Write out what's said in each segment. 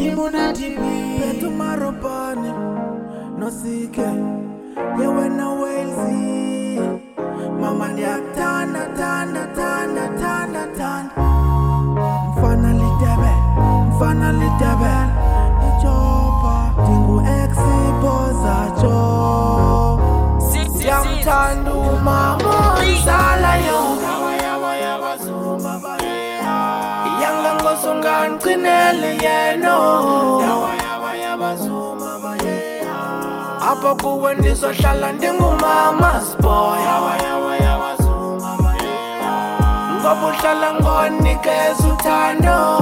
Dimuna tibi Betu maropane No sike Yewe na welzi Mama ndiak tanda Mfana litebe Ichopa Tingu exipoza cho Yamtandu mama Nsala yo Yanga ngosongan kinele yeno Apa kuwe niso shala ndingu mama's boy Ngobu shala ngoni kezutando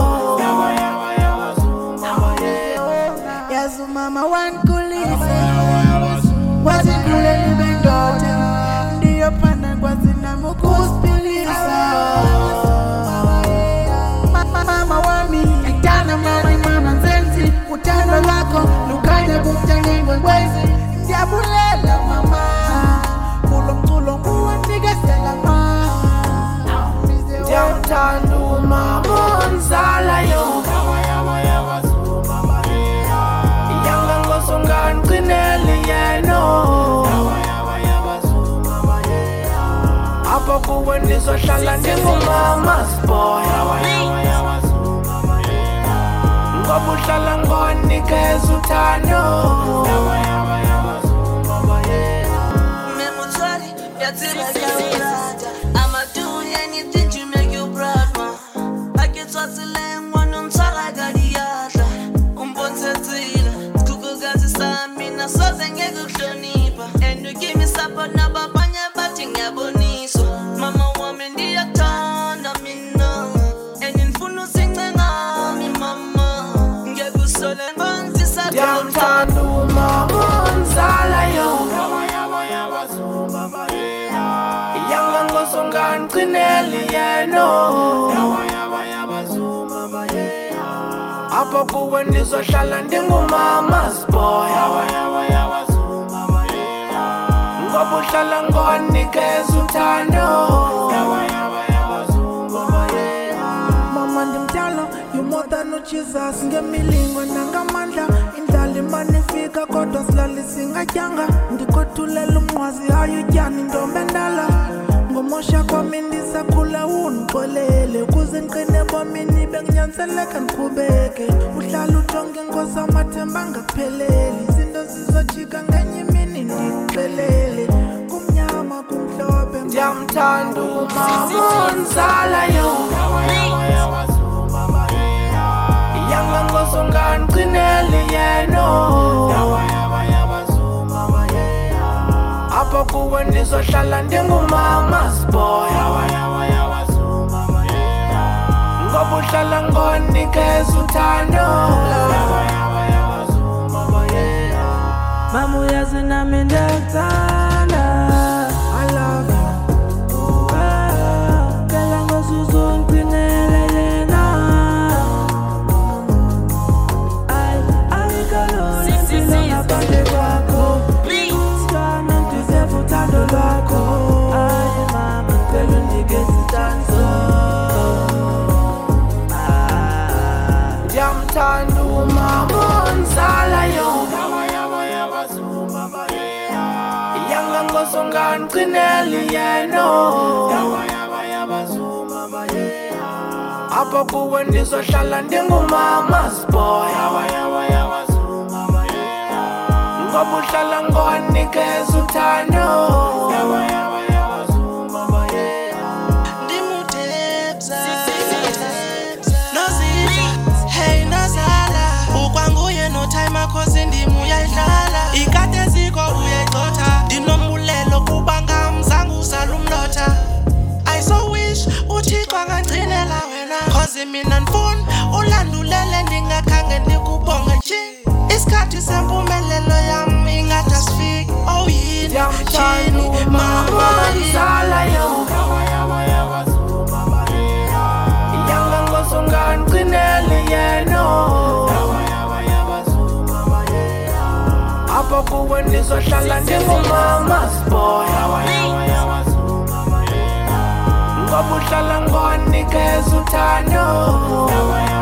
Yazu mama wankulise Wazikule libendote Ndiyo pana kwa zina mukuspilisa Mama wami Itana mama nzenzi Utano lako Lukaja kumtangengwe kwezi Ndiabulela mama Kulo muwa ntigesela mama Ndiamtandu mama Nsala yo Yanga ngosongan kinele yeno Apa kuwe niso shala ndingu mama's boy Ngobu shala ngoni kezutano I'ma do anything to make you proud, ma. I get what's the land, one on Saragadiata. Umbonsetila, Kukugazi Samina, Sozang Yagushonipa. And you give me support, Nababanya, batting Yaboniso. Mama woman, dear Tana Mina. And in Funu sing the name, Mama. Yagusolan Bonzisa. Yamtandu mama Nsala yo Yanga ngosongan kinele yeno Apa kuwe niso shala ndingu mama's boy Ngobu shala ngoni kezutando Mama ndimtalo You more than no Jesus Ngemilingo nangamandla Indali manifika kodwa silali singajanga Ndikotulela umwazi hayujani ndombendala Ngomosha kwa mindisa kula unkolele Kuze nqine bomini benginyanseleka nkubeke Uhlala ujonge ngosa mathemba ngapheleli Zinto zizochika nganye mini ndikuphelele Kumnyama kumhlophe Ndiamtandu mama Nsala yo Yanga ngosongan kinele yeno Apa kuwe niso shala ndingu mama's boy Ngobu shala ngoni kezutando Mamu yazi na mindaktana I love you Kalango suzun kwinele yena Ay kalona silonga pande kwako Sana ntuze futando lwako Ay mama mpelu nigesi tanzo Yamtandu mama Nsala yo Yanga ngosongan kinele yeno Apa kuwe niso shala ndingu mama's boy Ngobu shala ngoni kezutando Ndimutepsa Nozita, hey Nazala Ukwanguye no time akhosi ndimu yayidlala Ikade ziko uyayixotha Ndinombulelo kubanga mzangu salumlotha I so wish uThixo angangcinela wena Cause mina ndifuna ulandulele ndingakhange ndikubonge nje Isikhathi sempumelelo yam ingatasifika Oh yini, yini, mama Nsala yo Yanga ngosongan kinele yeno Apa kuwe niso shala ndingu mama's boy Ngobu shala ngoni kezutando